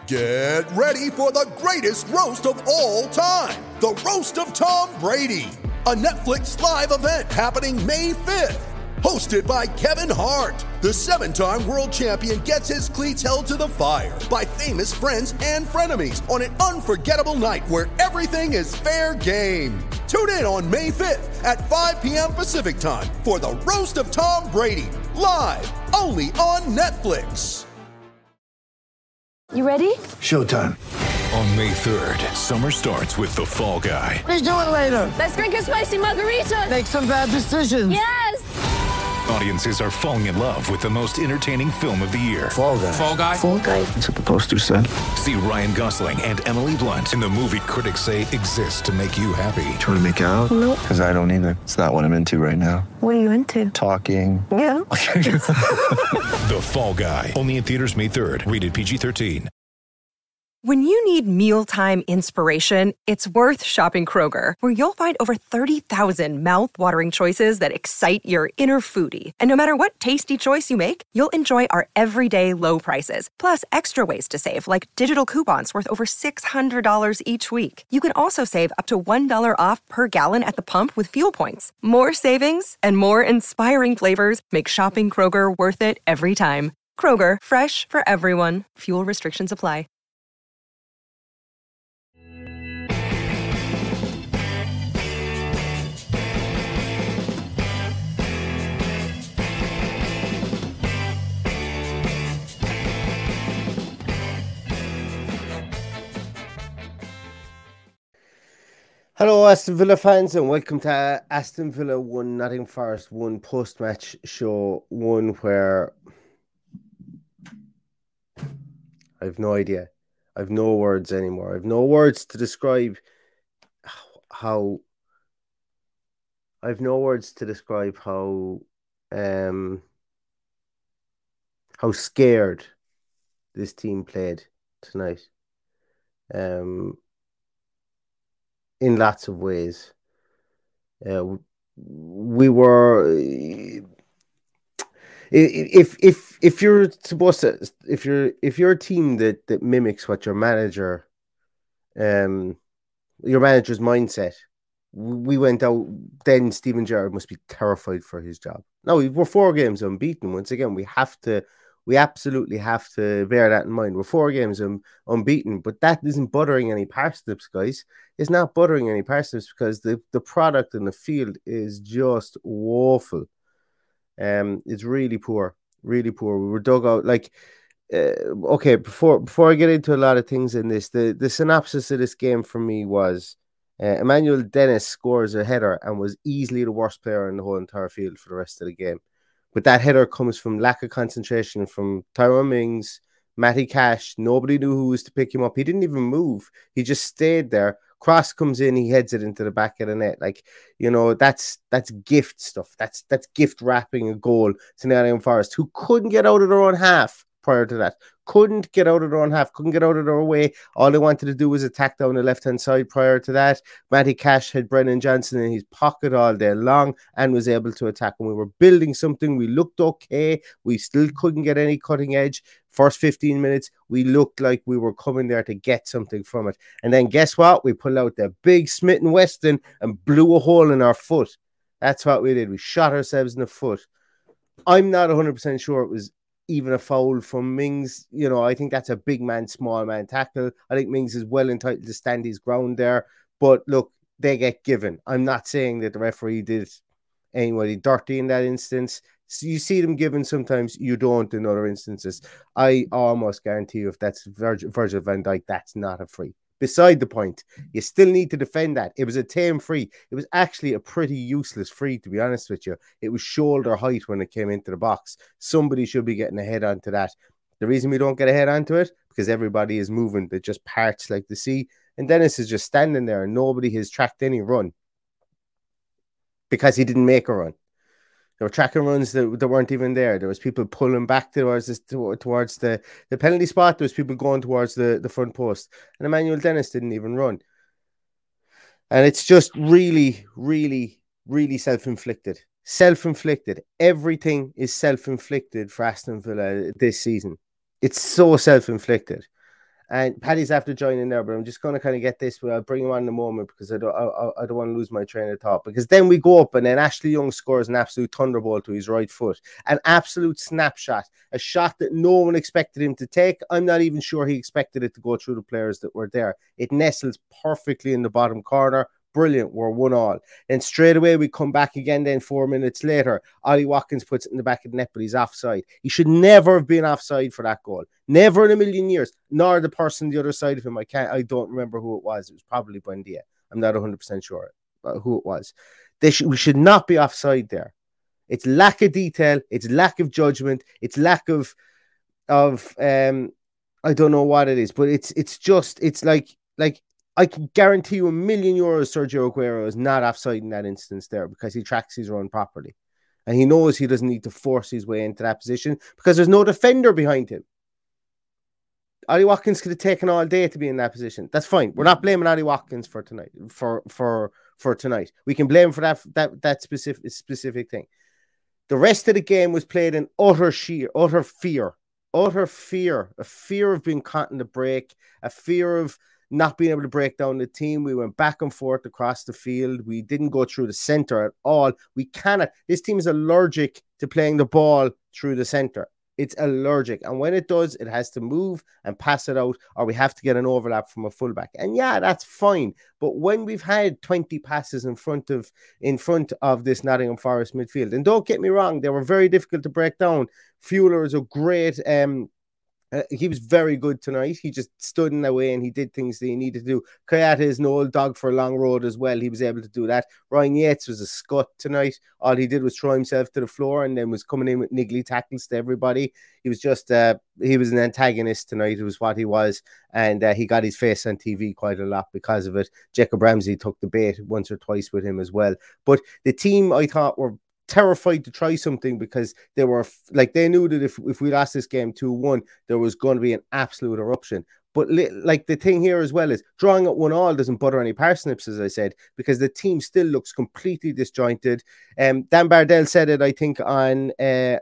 Get ready for the greatest roast of all time, the Roast of Tom Brady, a Netflix live event happening May 5th. Hosted by Kevin Hart, the 7-time world champion gets his cleats held to the fire by famous friends and frenemies on an unforgettable night where everything is fair game. Tune in on May 5th at 5 p.m. Pacific time for the Roast of Tom Brady, live only on Netflix. You ready? Showtime. On May 3rd, summer starts with The Fall Guy. Let's do it later. Let's drink a spicy margarita. Make some bad decisions. Yes! Audiences are falling in love with the most entertaining film of the year. Fall Guy. Fall Guy? Fall guy. That's what the poster said. See Ryan Gosling and Emily Blunt in the movie critics say exists to make you happy. Trying to make it out? Nope. Because I don't either. It's not what I'm into right now. What are you into? Talking. Yeah. The Fall Guy. Only in theaters May 3rd. Rated PG-13. When you need mealtime inspiration, it's worth shopping Kroger, where you'll find over 30,000 mouth-watering choices that excite your inner foodie. And no matter what tasty choice you make, you'll enjoy our everyday low prices, plus extra ways to save, like digital coupons worth over $600 each week. You can also save up to $1 off per gallon at the pump with fuel points. More savings and more inspiring flavors make shopping Kroger worth it every time. Kroger, fresh for everyone. Fuel restrictions apply. Hello, Aston Villa fans, and welcome to Aston Villa 1, Nottingham Forest 1 post-match show 1, where I have no idea. I have no words anymore. I have no words to describe how scared this team played tonight. In lots of ways. We were if you're supposed to if you're a team that mimics what your manager's mindset, we went out, then Steven Gerrard must be terrified for his job. No, we're 4 games unbeaten. Once again, we absolutely have to bear that in mind. We're 4 games unbeaten, but that isn't buttering any parsnips, guys. It's not buttering any parsnips because the product in the field is just woeful. It's really poor, really poor. We were dug out like, okay, before I get into a lot of things in this, the synopsis of this game for me was Emmanuel Dennis scores a header and was easily the worst player in the whole entire field for the rest of the game. But that header comes from lack of concentration from Tyrone Mings, Matty Cash. Nobody knew who was to pick him up. He didn't even move. He just stayed there. Cross comes in, he heads it into the back of the net. Like, you know, that's gift stuff. That's gift wrapping a goal to Nottingham Forest, who couldn't get out of their own half prior to that. Couldn't get out of their own half, couldn't get out of their way. All they wanted to do was attack down the left-hand side prior to that. Matty Cash had Brennan Johnson in his pocket all day long and was able to attack. And we were building something. We looked okay. We still couldn't get any cutting edge. First 15 minutes, we looked like we were coming there to get something from it. And then guess what? We pulled out the big Smith & Wesson and blew a hole in our foot. That's what we did. We shot ourselves in the foot. I'm not 100% sure it was even a foul from Mings. You know, I think that's a big man, small man tackle. I think Mings is well entitled to stand his ground there. But look, they get given. I'm not saying that the referee did anybody dirty in that instance. So you see them given sometimes, you don't in other instances. I almost guarantee you if that's Virgil van Dijk, that's not a free. Beside the point, you still need to defend that. It was a tame free. It was actually a pretty useless free, to be honest with you. It was shoulder height when it came into the box. Somebody should be getting a head onto that. The reason we don't get a head onto it, because everybody is moving. It just parts like the sea. And Dennis is just standing there and nobody has tracked any run because he didn't make a run. There were tracking runs that weren't even there. There was people pulling back towards the penalty spot. There was people going towards the front post. And Emmanuel Dennis didn't even run. And it's just really, really, really self-inflicted. Self-inflicted. Everything is self-inflicted for Aston Villa this season. It's so self-inflicted. And Paddy's after joining there, but I'm just going to kind of get this. I'll bring him on in a moment because I don't want to lose my train of thought. Because then we go up and then Ashley Young scores an absolute thunderbolt to his right foot. An absolute snapshot. A shot that no one expected him to take. I'm not even sure he expected it to go through the players that were there. It nestles perfectly in the bottom corner. Brilliant. We're 1-1. Then straight away we come back again. Then 4 minutes later, Ollie Watkins puts it in the back of the net, but he's offside. He should never have been offside for that goal. Never in a million years. Nor the person on the other side of him. I don't remember who it was. It was probably Buendia. I'm not 100% sure who it was. We should not be offside there. It's lack of detail. It's lack of judgment. It's lack of I don't know what it is, but it's like I can guarantee you €1 million Sergio Aguero is not offside in that instance there because he tracks his run properly. And he knows he doesn't need to force his way into that position because there's no defender behind him. Ollie Watkins could have taken all day to be in that position. That's fine. We're not blaming Ollie Watkins for tonight. For tonight, we can blame him for that specific thing. The rest of the game was played in utter fear, a fear of being caught in the break, a fear of not being able to break down the team. We went back and forth across the field. We didn't go through the center at all. We cannot. This team is allergic to playing the ball through the center. It's allergic. And when it does, it has to move and pass it out, or we have to get an overlap from a fullback. And yeah, that's fine. But when we've had 20 passes in front of this Nottingham Forest midfield, and don't get me wrong, they were very difficult to break down. Fuller is a great he was very good tonight. He just stood in the way and he did things that he needed to do. Kayata is an old dog for a long road as well. He was able to do that. Ryan Yates was a scut tonight. All he did was throw himself to the floor and then was coming in with niggly tackles to everybody. He was just, he was an antagonist tonight. It was what he was. And he got his face on TV quite a lot because of it. Jacob Ramsey took the bait once or twice with him as well. But the team, I thought, were terrified to try something because they were like, they knew that if we lost this game 2-1, there was going to be an absolute eruption. But like the thing here as well is drawing at 1-1 doesn't butter any parsnips, as I said, because the team still looks completely disjointed. Dan Bardell said it, I think, on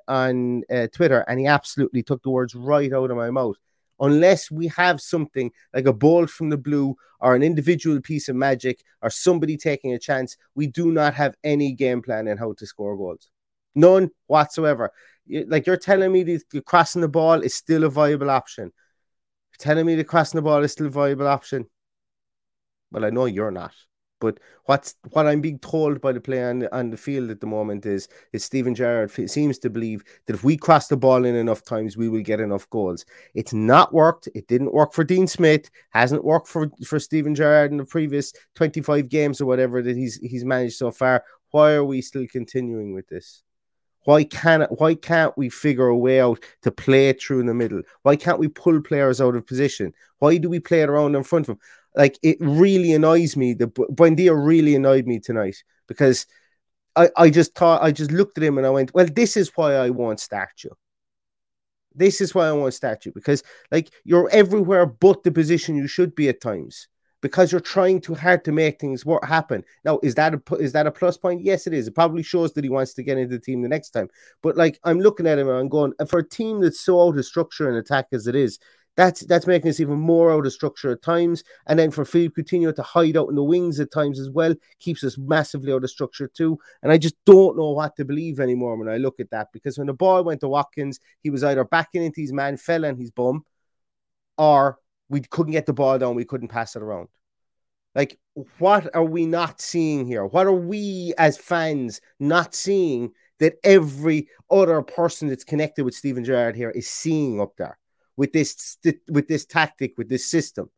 Twitter, and he absolutely took the words right out of my mouth. Unless we have something like a bolt from the blue or an individual piece of magic or somebody taking a chance, we do not have any game plan in how to score goals. None whatsoever. Like, you're telling me the crossing the ball is still a viable option. You're telling me the crossing the ball is still a viable option. Well, I know you're not. But what I'm being told by the player on the field at the moment is Steven Gerrard seems to believe that if we cross the ball in enough times, we will get enough goals. It's not worked. It didn't work for Dean Smith. Hasn't worked for Steven Gerrard in the previous 25 games or whatever that he's managed so far. Why are we still continuing with this? Why can't we figure a way out to play it through in the middle? Why can't we pull players out of position? Why do we play it around in front of them? Like, it really annoys me. The Buendia really annoyed me tonight because I just looked at him and I went, well, this is why I won't start you. This is why I won't start you, because like, you're everywhere but the position you should be at times, because you're trying too hard to make things happen. Now, is that a plus point? Yes, it is. It probably shows that he wants to get into the team the next time. But like, I'm looking at him and I'm going, for a team that's so out of structure and attack as it is, that's making us even more out of structure at times. And then for Philippe Coutinho to hide out in the wings at times as well keeps us massively out of structure too. And I just don't know what to believe anymore when I look at that, because when the ball went to Watkins, he was either backing into his man, fell on his bum, or we couldn't get the ball down, we couldn't pass it around. Like, what are we not seeing here? What are we as fans not seeing that every other person that's connected with Steven Gerrard here is seeing up there? With this tactic, with this system.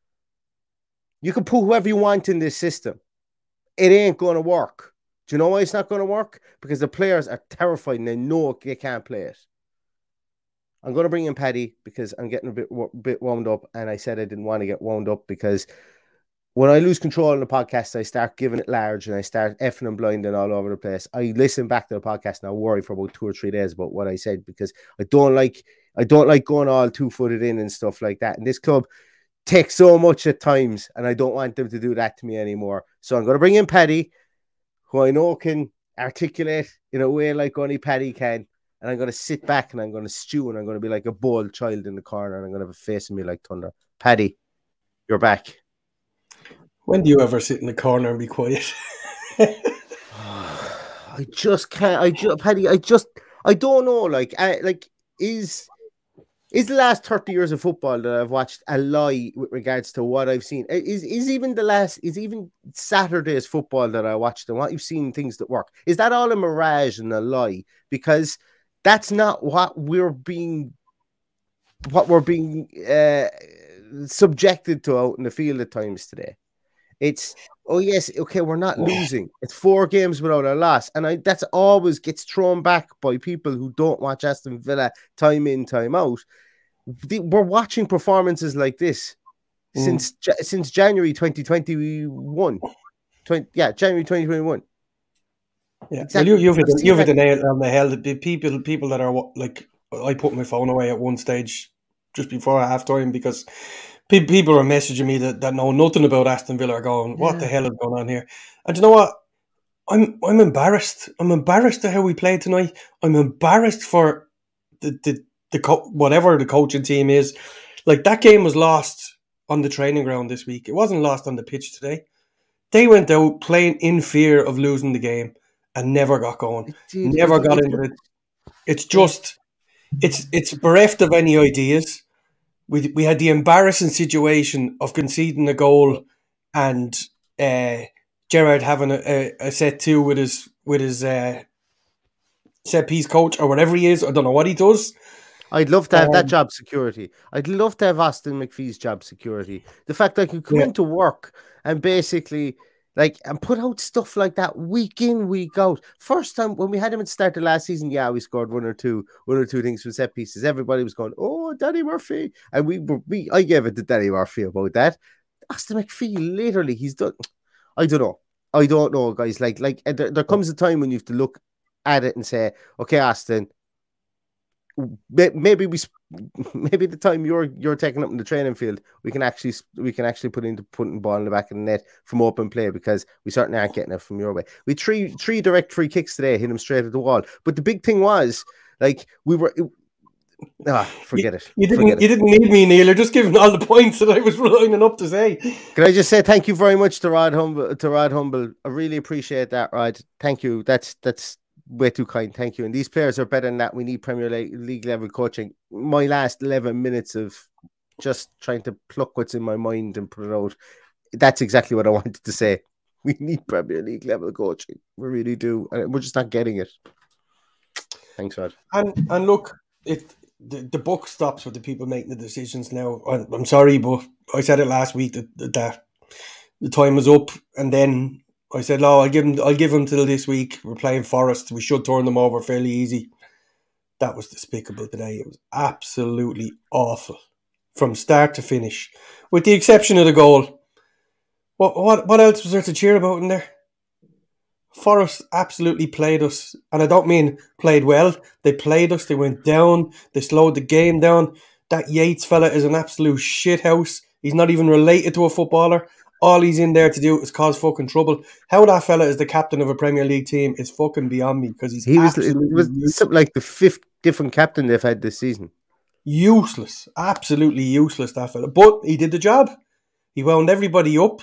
You can put whoever you want in this system. It ain't going to work. Do you know why it's not going to work? Because the players are terrified and they know they can't play it. I'm going to bring in Paddy because I'm getting a bit wound up, and I said I didn't want to get wound up because when I lose control in the podcast, I start giving it large and I start effing and blinding all over the place. I listen back to the podcast and I worry for about 2 or 3 days about what I said, because I don't like going all 2-footed in and stuff like that. And this club takes so much at times, and I don't want them to do that to me anymore. So I'm going to bring in Paddy, who I know can articulate in a way like only Paddy can. And I'm going to sit back and I'm going to stew, and I'm going to be like a bold child in the corner, and I'm going to have a face in me like thunder. Paddy, you're back. When do you ever sit in the corner and be quiet? I just can't. Paddy, I don't know. Is the last 30 years of football that I've watched a lie with regards to what I've seen? Is even Saturday's football that I watched and what you've seen, things that work? Is that all a mirage and a lie? Because that's not what we're being subjected to out in the field at times today. It's, oh yes, okay, we're not losing. It's 4 games without a loss. And that's always gets thrown back by people who don't watch Aston Villa time in, time out. We're watching performances like this since January 2021. January 2021. Yeah, exactly. Well, you've hit the nail on the head. The people that are like, I put my phone away at one stage just before halftime because people are messaging me that know nothing about Aston Villa are going, what the hell is going on here? And you know what? I'm embarrassed. I'm embarrassed at how we played tonight. I'm embarrassed for the whatever the coaching team is. Like, that game was lost on the training ground this week. It wasn't lost on the pitch today. They went out playing in fear of losing the game and never got going. Never got into it. It's just, it's bereft of any ideas. We had the embarrassing situation of conceding a goal and Gerrard having a set 2 with his set piece coach or whatever he is. I don't know what he does. I'd love to have that job security. I'd love to have Austin McPhee's job security. The fact that I could come into work and basically and put out stuff like that week in, week out. First time when we had him at the start of last season, we scored one or two things from set pieces. Everybody was going, "Oh, Danny Murphy," and I gave it to Danny Murphy about that. Austin McPhee, literally, he's done. I don't know, guys. There comes a time when you have to look at it and say, "Okay, Austin, maybe the time you're taking up in the training field, we can actually put into putting the ball in the back of the net from open play because we certainly aren't getting it from your way." We three direct free kicks today, hit them straight at the wall. But the big thing was we were. Forget it. You didn't need me, Neil. You're just giving all the points that I was lining up to say. Can I just say thank you very much to Rod Humble? I really appreciate that, Rod. Thank you. That's way too kind. Thank you. And these players are better than that. We need Premier League level coaching. My last 11 minutes of just trying to pluck what's in my mind and put it out. That's exactly what I wanted to say. We need Premier League level coaching. We really do. And we're just not getting it. Thanks, Rod. And look, the buck stops with the people making the decisions now. I'm sorry, but I said it last week that the time was up, and then I said, "I'll give him till this week. We're playing Forest. We should turn them over fairly easy." That was despicable today. It was absolutely awful from start to finish, with the exception of the goal. What else was there to cheer about in there? Forest absolutely played us, and I don't mean played well. They played us. They went down. They slowed the game down. That Yates fella is an absolute shithouse. He's not even related to a footballer. All he's in there to do is cause fucking trouble. How that fella is the captain of a Premier League team is fucking beyond me because he was something like the 5th different captain they've had this season. Useless, absolutely useless, that fella. But he did the job. He wound everybody up.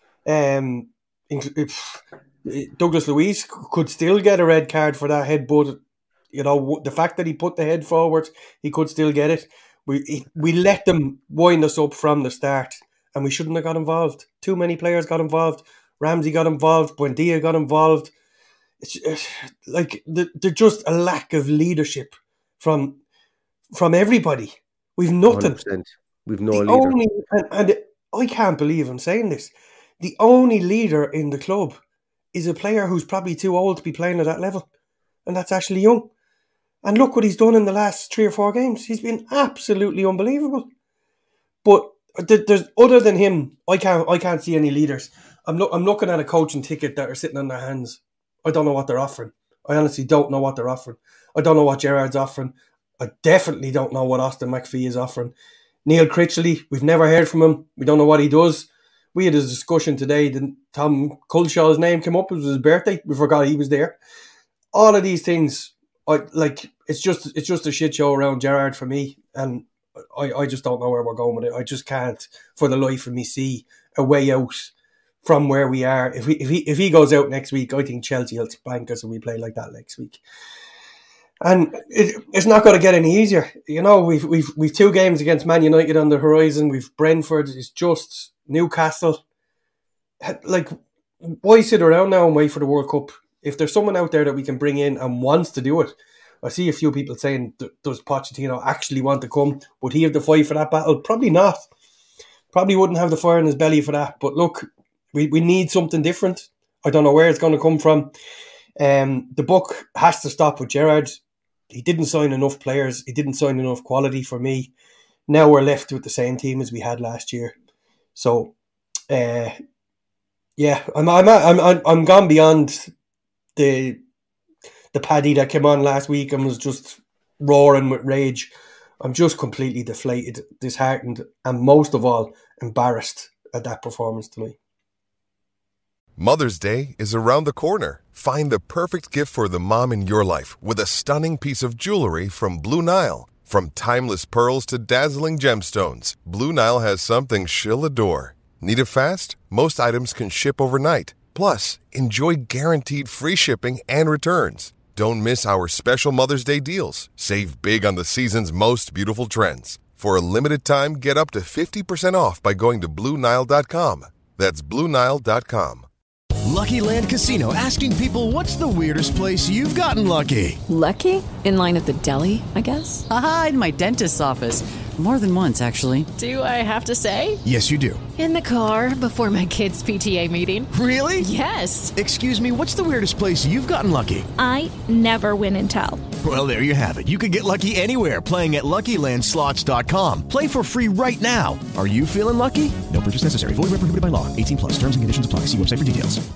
Douglas Luiz could still get a red card for that headbutt. You know, the fact that he put the head forward, he could still get it. We let them wind us up from the start, and we shouldn't have got involved. Too many players got involved. Ramsey got involved. Buendia got involved. It's like there's just a lack of leadership from everybody. We've nothing. 100%. We've no leader. And I can't believe I'm saying this. The only leader in the club is a player who's probably too old to be playing at that level, and that's Ashley Young. And look what he's done in the last 3 or 4 games. He's been absolutely unbelievable. But there's other than him, I can't see any leaders. I'm looking at a coaching ticket that are sitting on their hands. I don't know what they're offering. I honestly don't know what they're offering. I don't know what Gerrard's offering. I definitely don't know what Austin McPhee is offering. Neil Critchley, we've never heard from him. We don't know what he does. We had a discussion today. Tom Culshaw's name came up. It was his birthday. We forgot he was there. All of these things, it's just a shit show around Gerrard for me. And I just don't know where we're going with it. I just can't, for the life of me, see a way out from where we are. If he goes out next week, I think Chelsea will spank us and we play like that next week. And it's not going to get any easier. You know, we've 2 games against Man United on the horizon. We've Brentford. It's just Newcastle. Like, why sit around now and wait for the World Cup? If there's someone out there that we can bring in and wants to do it, I see a few people saying, does Pochettino actually want to come? Would he have the fight for that battle? Probably not. Probably wouldn't have the fire in his belly for that. But look, we need something different. I don't know where it's going to come from. The buck has to stop with Gerrard. He didn't sign enough players. He didn't sign enough quality for me. Now we're left with the same team as we had last year. So, yeah, I'm gone beyond the Paddy that came on last week and was just roaring with rage. I'm just completely deflated, disheartened, and most of all, embarrassed at that performance tonight. Mother's Day is around the corner. Find the perfect gift for the mom in your life with a stunning piece of jewelry from Blue Nile. From timeless pearls to dazzling gemstones, Blue Nile has something she'll adore. Need it fast? Most items can ship overnight. Plus, enjoy guaranteed free shipping and returns. Don't miss our special Mother's Day deals. Save big on the season's most beautiful trends. For a limited time, get up to 50% off by going to BlueNile.com. That's BlueNile.com. Lucky Land Casino, asking people, what's the weirdest place you've gotten lucky? Lucky? In line at the deli, I guess? Aha, in my dentist's office. More than once, actually. Do I have to say? Yes, you do. In the car before my kids' PTA meeting. Really? Yes. Excuse me, what's the weirdest place you've gotten lucky? I never win and tell. Well, there you have it. You can get lucky anywhere, playing at LuckyLandSlots.com. Play for free right now. Are you feeling lucky? No purchase necessary. Void where prohibited by law. 18 plus. Terms and conditions apply. See website for details.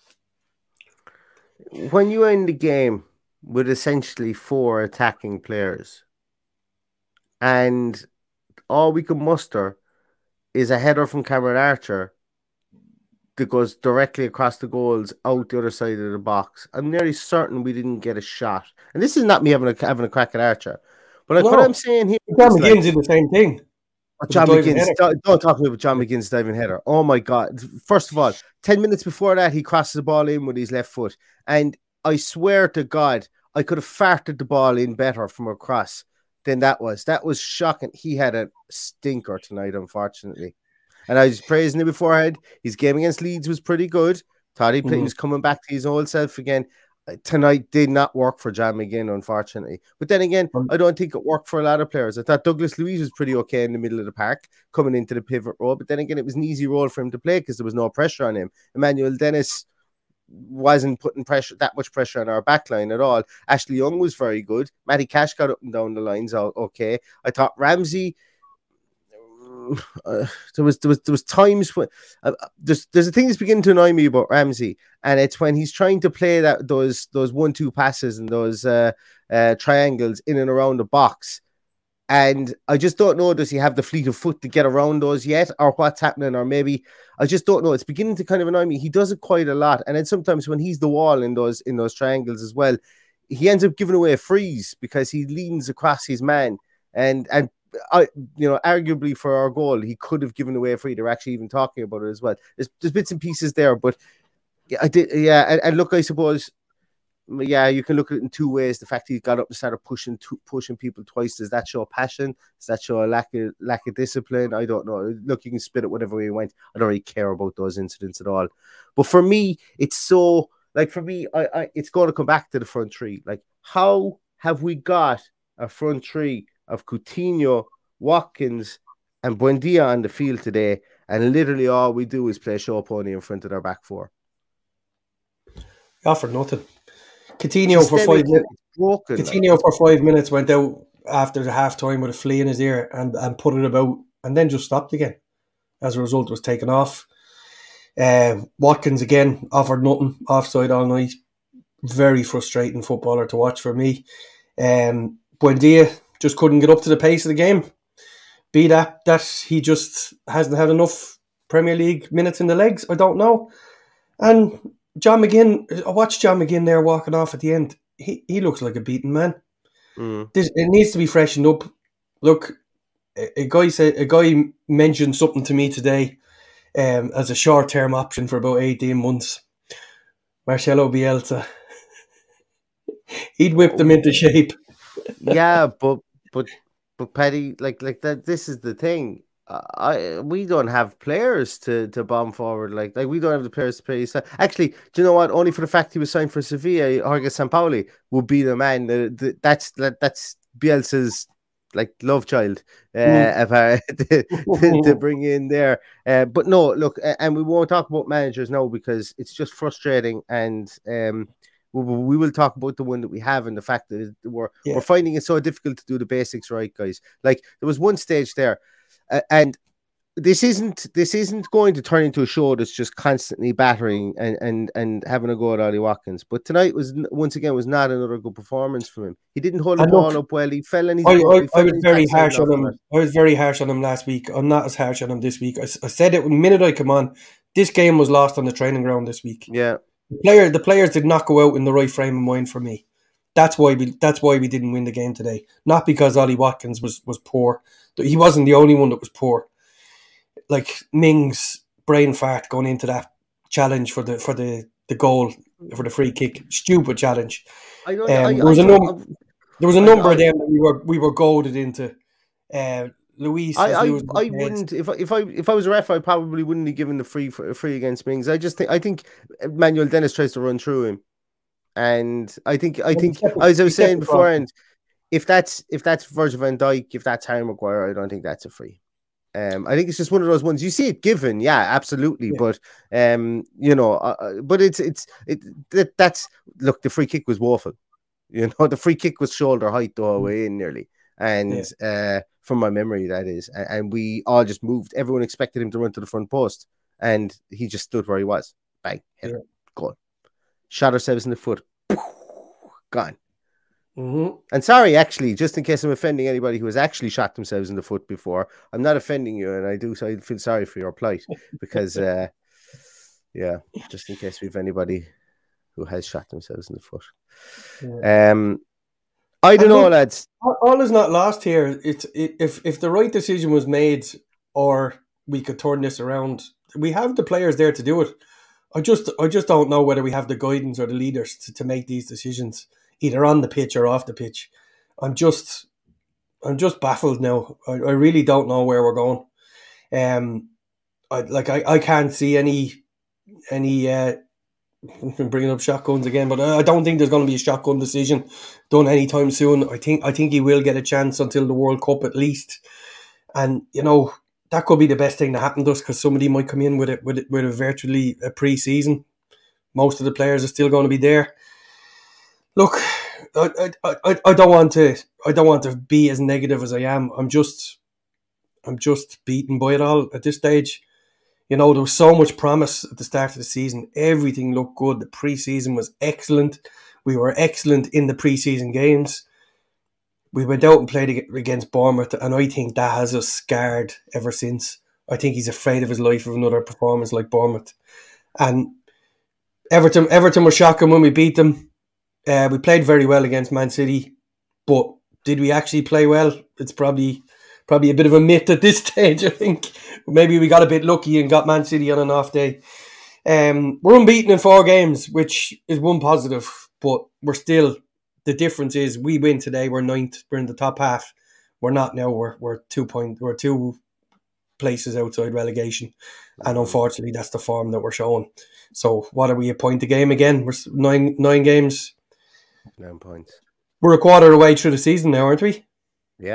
When you end the game with essentially 4 attacking players, and all we can muster is a header from Cameron Archer that goes directly across the goals out the other side of the box, I'm nearly certain we didn't get a shot. And this is not me having a crack at Archer, but like, what I'm saying here, John McGinn's did the same thing. John McGinn's, don't talk to me about John McGinn's diving header. Oh my God. First of all, 10 minutes before that, he crosses the ball in with his left foot. And I swear to God, I could have farted the ball in better from across than that was. That was shocking. He had a stinker tonight, unfortunately. And I was praising him beforehand. His game against Leeds was pretty good. Thought he was coming back to his old self again. Tonight did not work for John McGinn, unfortunately. But then again, I don't think it worked for a lot of players. I thought Douglas Luiz was pretty okay in the middle of the park, coming into the pivot role. But then again, it was an easy role for him to play because there was no pressure on him. Emmanuel Dennis wasn't putting that much pressure on our back line at all. Ashley Young was very good. Matty Cash got up and down the lines okay. I thought Ramsey... there was times when there's a thing that's beginning to annoy me about Ramsey, and it's when he's trying to play those 1-2 passes and those triangles in and around the box, and I just don't know, does he have the fleet of foot to get around those yet, or what's happening, or maybe I just don't know. It's beginning to kind of annoy me. He does it quite a lot, and then sometimes when he's the wall in those triangles as well, he ends up giving away a freeze because he leans across his man, and arguably for our goal, he could have given away a free. They're actually even talking about it as well. There's bits and pieces there, but and look, I suppose, you can look at it in 2 ways. The fact he got up and started pushing people twice, does that show passion? Does that show a lack of discipline? I don't know. Look, you can split it whatever way you want. I don't really care about those incidents at all. But for me, it's so, like, for me, it's going to come back to the front three. Like, how have we got a front three of Coutinho, Watkins, and Buendia on the field today, and literally all we do is play show pony in front of their back 4? For nothing. Coutinho for 5 minutes. Coutinho for 5 minutes went out after the half time with a flea in his ear and put it about, and then just stopped again. As a result, was taken off. Watkins again offered nothing, offside all night. Very frustrating footballer to watch for me. Buendia just couldn't get up to the pace of the game. Be that he just hasn't had enough Premier League minutes in the legs, I don't know. And John McGinn, I watched John McGinn there walking off at the end. He looks like a beaten man. It needs to be freshened up. Look, a guy mentioned something to me today as a short-term option for about 18 months. Marcelo Bielsa. He'd whip them into shape. Yeah, but Paddy, like that. This is the thing. We don't have players to bomb forward. Like we don't have the players to play. Actually, do you know what? Only for the fact he was signed for Sevilla, Jorge Sampaoli would be the man. That's Bielsa's like love child to bring in there. But no, look, and we won't talk about managers now because it's just frustrating and we will talk about the one that we have and the fact that we're finding it so difficult to do the basics right, guys. Like there was one stage there, and this isn't going to turn into a show that's just constantly battering and having a go at Ollie Watkins. But tonight was once again not another good performance from him. He didn't hold the ball up well. He fell in his. I was very harsh on him. I was very harsh on him last week. I'm not as harsh on him this week. I said it the minute I come on. This game was lost on the training ground this week. Yeah. The players did not go out in the right frame of mind for me. That's why we didn't win the game today. Not because Ollie Watkins was poor. He wasn't the only one that was poor. Like Mings' brain fart going into that challenge for the goal for the free kick. Stupid challenge. There was a number of them that we were goaded into. Luis, I wouldn't if I was a ref, I probably wouldn't have given the free against Mings. I think Manuel Dennis tries to run through him, and I think as I was saying beforehand, if that's Virgil van Dijk, if that's Harry Maguire, I don't think that's a free. I think it's just one of those ones you see it given, yeah, absolutely, yeah. But but that's look, the free kick was woeful. The free kick was shoulder height the whole way in nearly. And from my memory, that is. And we all just moved. Everyone expected him to run to the front post. And he just stood where he was. Bang. Hit it. Goal. Shot ourselves in the foot. Gone. Mm-hmm. And sorry, actually, just in case I'm offending anybody who has actually shot themselves in the foot before, I'm not offending you. And I feel sorry for your plight. Because, just in case we have anybody who has shot themselves in the foot. Yeah. I don't know, lads. All is not lost here. If the right decision was made, or we could turn this around, we have the players there to do it. I just don't know whether we have the guidance or the leaders to make these decisions, either on the pitch or off the pitch. I'm just baffled now. I really don't know where we're going. I can't see any. I'm bringing up shotguns again, but I don't think there's going to be a shotgun decision done anytime soon. I think he will get a chance until the World Cup at least, and that could be the best thing to happen to us because somebody might come in with a virtually a pre-season. Most of the players are still going to be there. Look, I don't want to be as negative as I am. I'm just beaten by it all at this stage. There was so much promise at the start of the season. Everything looked good. The pre-season was excellent. We were excellent in the pre-season games. We went out and played against Bournemouth, and I think that has us scarred ever since. I think he's afraid of his life of another performance like Bournemouth. And Everton were shocking when we beat them. We played very well against Man City, but did we actually play well? It's probably a bit of a myth at this stage, I think. Maybe we got a bit lucky and got Man City on an off day. We're unbeaten in 4 games, which is one positive, but we're still, the difference is we win today, we're 9th, we're in the top half. We're not now, we're 2 places outside relegation. And unfortunately, that's the form that we're showing. So what are we, a point a game again? We're 9 games. 9 points. We're a quarter of the way through the season now, aren't we? Yeah.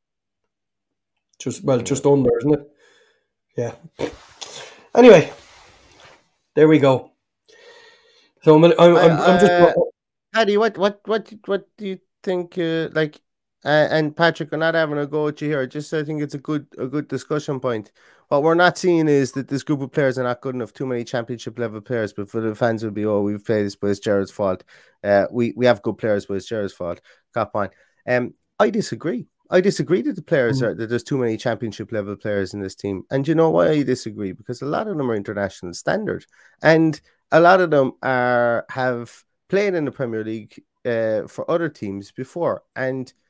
Just under, isn't it? Yeah. Anyway, there we go. So I'm just. Paddy, what do you think? And Patrick, I'm not having a go at you here. I think it's a good discussion point. What we're not seeing is that this group of players are not good enough. Too many championship level players, but for the fans, will be we've played this, but it's Gerrard's fault. We have good players, but it's Gerrard's fault. Cop on. I disagree. I disagree that the players that there's too many championship level players in this team. And you know why I disagree? Because a lot of them are international standard. And a lot of them have played in the Premier League for other teams before. And,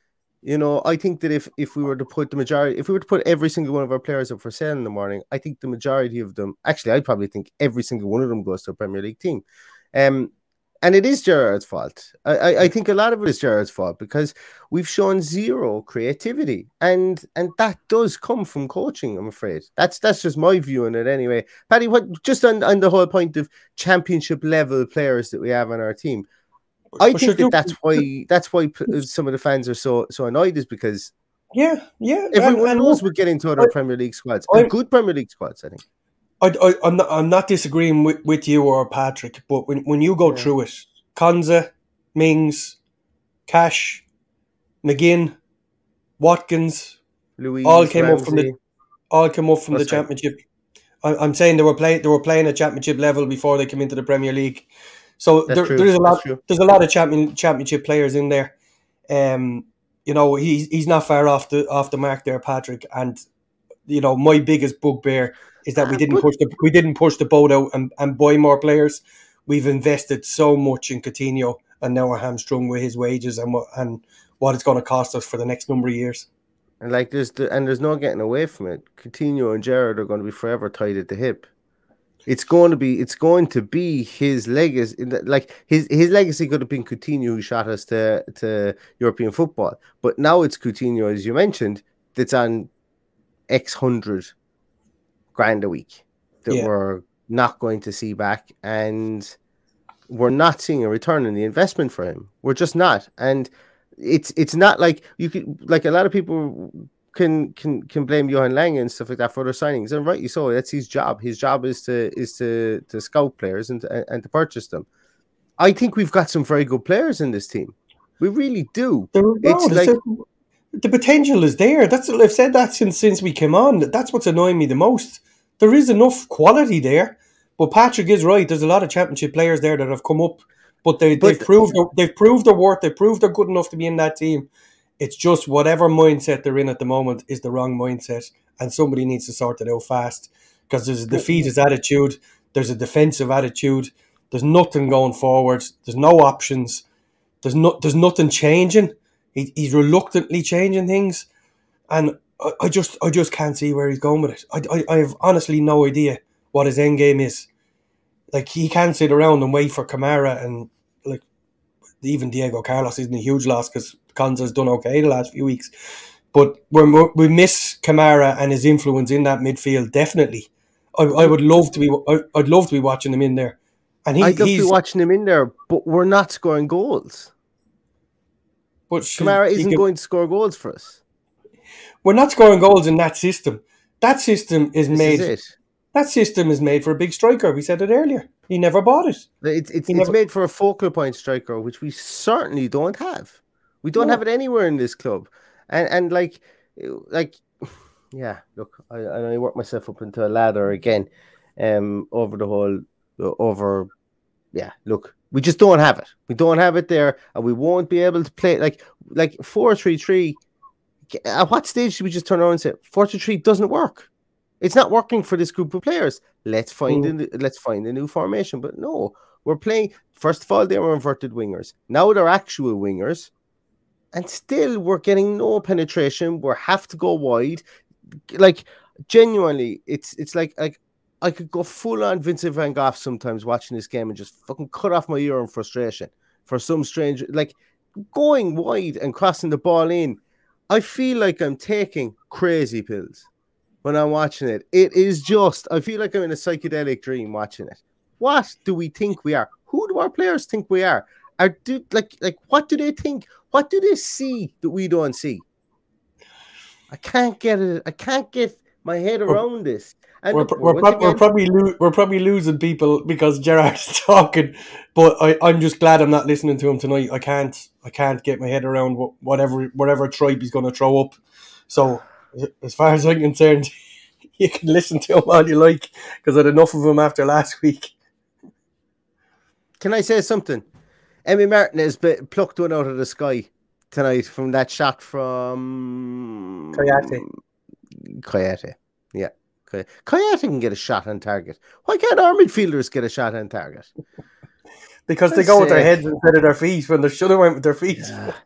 You know, I think that if we were to put every single one of our players up for sale in the morning, I think the majority of them, actually, I probably think every single one of them goes to a Premier League team. And it is Gerrard's fault. I think a lot of it is Gerrard's fault because we've shown zero creativity, and that does come from coaching. I'm afraid that's just my view on it anyway. Paddy, what just on the whole point of championship level players that we have on our team, I think that's why some of the fans are so annoyed, is because everyone knows we're getting to other Premier League squads, good Premier League squads. I think. I'm not disagreeing with you or Patrick, but when you go through it, Konza, Mings, Cash, McGinn, Watkins, Louise, all came Ramsey. up from the Championship. I'm saying they were playing at Championship level before they came into the Premier League. So there's a lot of Championship players in there. You know, he's not far off the mark there, Patrick. And you know, my biggest bugbear is that we didn't push the boat out and buy more players. We've invested so much in Coutinho, and now we're hamstrung with his wages and what it's going to cost us for the next number of years. And like there's no getting away from it. Coutinho and Gerrard are going to be forever tied at the hip. It's going to be his legacy. Like his legacy could have been Coutinho, who shot us to European football, but now it's Coutinho, as you mentioned, that's on X hundred grand a week that we're not going to see back, and we're not seeing a return in the investment for him. We're just not, and it's not like you could, like a lot of people can blame Johan Lange and stuff like that for their signings, and rightly so. That's his job. His job is to scout players and to purchase them. I think we've got some very good players in this team. We really do. The potential is there. I've said that since we came on. That's what's annoying me the most. There is enough quality there, but Patrick is right. There's a lot of Championship players there that have come up, but they've proved their worth. They've proved they're good enough to be in that team. It's just whatever mindset they're in at the moment is the wrong mindset, and somebody needs to sort it out fast, because there's a defeatist attitude, there's a defensive attitude, there's nothing going forward, there's no options, there's nothing changing. He's reluctantly changing things, and I just can't see where he's going with it. I have honestly no idea what his end game is. Like, he can't sit around and wait for Kamara, and like even Diego Carlos isn't a huge loss because Konza's done okay the last few weeks. But we miss Kamara and his influence in that midfield, definitely. I would love to be. I'd love to be watching him in there, and I'd love to be watching him in there. But we're not scoring goals. But Kamara isn't going to score goals for us. We're not scoring goals in that system. That system is made. That system is made for a big striker. We said it earlier. He never bought it. It's made for a focal point striker, which we certainly don't have. We don't have it anywhere in this club. And like, yeah. Look, I worked myself up into a ladder again, over the whole, yeah. Look, we just don't have it. We don't have it there, and we won't be able to play like 4-3-3. At what stage do we just turn around and say 4-3-3 doesn't work? It's not working for this group of players. Let's find a new formation. But no, we're playing. First of all, they were inverted wingers. Now they're actual wingers, and still we're getting no penetration. We have to go wide. Like, genuinely, it's like I could go full on Vincent van Gogh sometimes watching this game and just fucking cut off my ear in frustration for some strange, like, going wide and crossing the ball in. I feel like I'm taking crazy pills when I'm watching it. It is just, I feel like I'm in a psychedelic dream watching it. What do we think we are? Who do our players think we are? What do they think? What do they see that we don't see? I can't get it. I can't get my head around this. And we're probably losing people because Gerrard's talking, but I'm just glad I'm not listening to him tonight. I can't get my head around whatever tripe he's going to throw up. So as far as I'm concerned, you can listen to him all you like, because I had enough of him after last week. Can I say something? Emi Martinez plucked one out of the sky tonight from that shot from Kayate. Yeah. Kayate can get a shot on target. Why can't our midfielders get a shot on target? Because they go with their heads instead of their feet when they should have went with their feet. Yeah.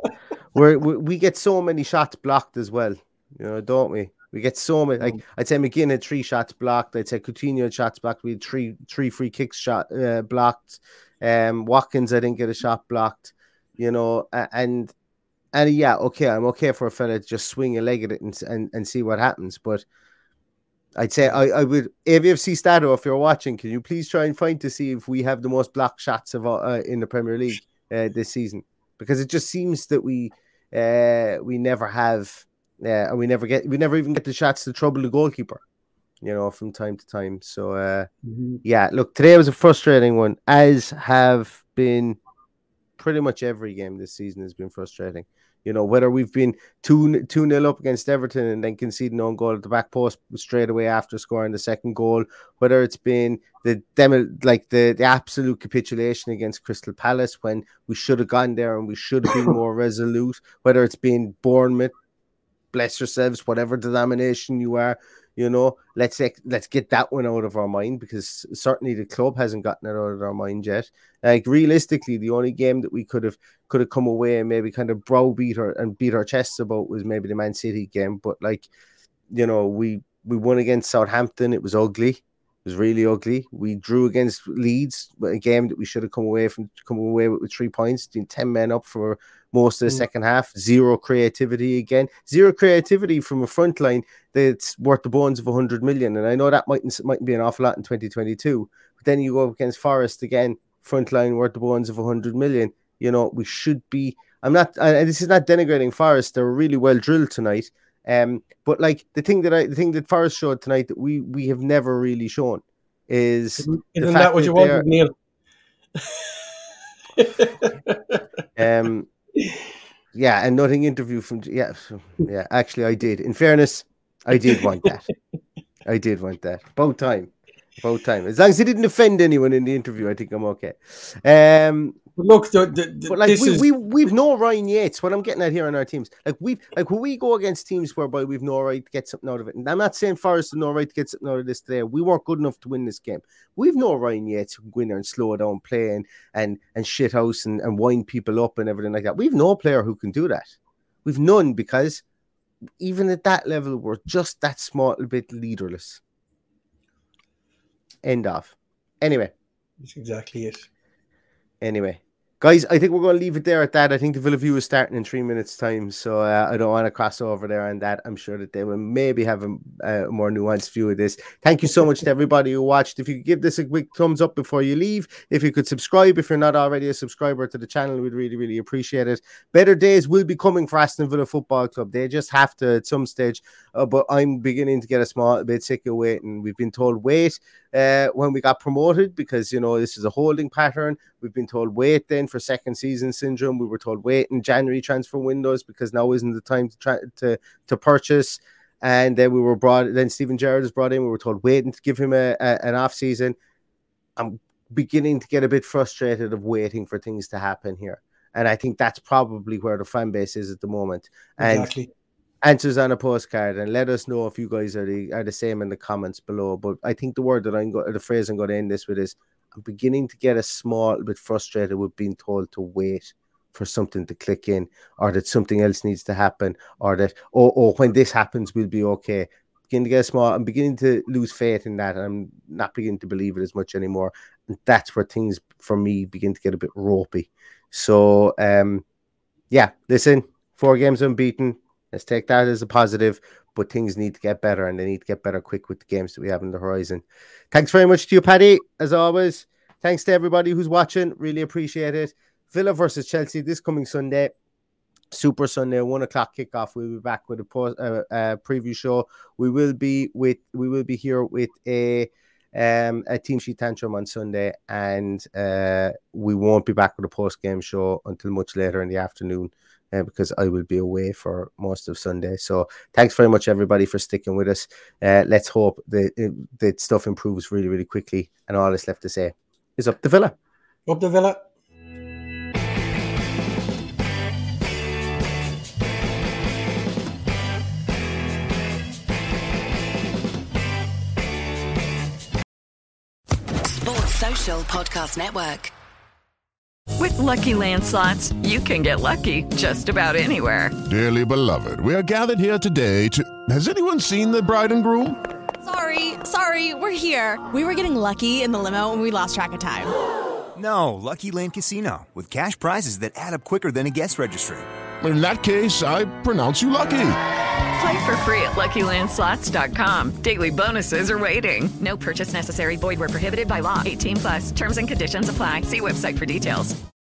we get so many shots blocked as well, don't we? We get so many. Like I'd say McGinn had 3 shots blocked. I'd say Coutinho had shots blocked. We had three free kicks blocked. Watkins, I didn't get a shot blocked. And yeah, okay, I'm okay for a fella to just swing a leg at it and see what happens. But I'd say I would, AVFC Stato, if you're watching, can you please try and find to see if we have the most blocked shots of in the Premier League this season? Because it just seems that we never have, and we never even get the shots to trouble the goalkeeper, from time to time. So yeah, look, today was a frustrating one, as have been pretty much every game this season has been frustrating. Whether we've been 2-0 up against Everton and then conceding own goal at the back post straight away after scoring the second goal, whether it's been the absolute capitulation against Crystal Palace when we should have gone there and we should have been more resolute, whether it's been Bournemouth, bless yourselves, whatever denomination you are, let's get that one out of our mind, because certainly the club hasn't gotten it out of our mind yet. Like, realistically, the only game that we could have come away and maybe kind of browbeat and beat our chests about was maybe the Man City game. But we won against Southampton. It was ugly. It was really ugly. We drew against Leeds, a game that we should have come away with 3 points, 10 men up for most of the second half. Zero creativity again. Zero creativity from a front line that's worth the bones of 100 million. And I know that mightn't be an awful lot in 2022. But then you go up against Forest again, front line worth the bones of 100 million. We should be. This is not denigrating Forest. They're really well drilled tonight. But like the thing that Forest showed tonight that we have never really shown is isn't that what you wanted, Neil? Yeah, and nothing interview from actually I did. In fairness, I did want that. About time. As long as he didn't offend anyone in the interview, I think I'm okay. But look, we've no Ryan Yates. What I'm getting at here on our teams, when we go against teams whereby we've no right to get something out of it, and I'm not saying Forest have no right to get something out of this today. We weren't good enough to win this game. We've no Ryan Yates who can go in there and slow down play and shit house and wind people up and everything like that. We've no player who can do that. We've none, because even at that level, we're just that small little bit leaderless. End of. Anyway. That's exactly it. Anyway. Guys, I think we're going to leave it there at that. I think the Villa View is starting in 3 minutes' time, so I don't want to cross over there on that. I'm sure that they will maybe have a more nuanced view of this. Thank you so much to everybody who watched. If you could give this a quick thumbs up before you leave, if you could subscribe, if you're not already a subscriber to the channel, we'd really, really appreciate it. Better days will be coming for Aston Villa Football Club. They just have to at some stage, but I'm beginning to get a small bit sick of waiting. We've been told wait when we got promoted, because this is a holding pattern. We've been told wait then for second season syndrome. We were told wait in January transfer windows because now isn't the time to purchase. And then we were then Steven Gerrard is brought in. We were told waiting to give him an off season. I'm beginning to get a bit frustrated of waiting for things to happen here. And I think that's probably where the fan base is at the moment. Exactly. And answers on a postcard, and let us know if you guys are the same in the comments below. But I think the phrase I'm going to end this with is, I'm beginning to get a small bit frustrated with being told to wait for something to click in, or that something else needs to happen, or that when this happens we'll be okay. I'm beginning to lose faith in that, and I'm not beginning to believe it as much anymore. And that's where things for me begin to get a bit ropey. So listen, 4 games unbeaten. Let's take that as a positive, but things need to get better, and they need to get better quick with the games that we have on the horizon. Thanks very much to you, Paddy, as always. Thanks to everybody who's watching. Really appreciate it. Villa versus Chelsea this coming Sunday. Super Sunday, 1:00 kickoff. We'll be back with a preview show. We will be here with a team sheet tantrum on Sunday, and we won't be back with a post game show until much later in the afternoon. Because I will be away for most of Sunday. So thanks very much, everybody, for sticking with us. Let's hope that stuff improves really, really quickly. And all that's left to say is up the Villa. Up the Villa. Sports Social Podcast Network. With Lucky Land Slots, you can get lucky just about anywhere. Dearly beloved, we are gathered here today to... Has anyone seen the bride and groom? Sorry, we're here. We were getting lucky in the limo and we lost track of time. No, Lucky Land Casino, with cash prizes that add up quicker than a guest registry. In that case, I pronounce you lucky. Play for free at LuckyLandSlots.com. Daily bonuses are waiting. No purchase necessary. Void where prohibited by law. 18+. Terms and conditions apply. See website for details.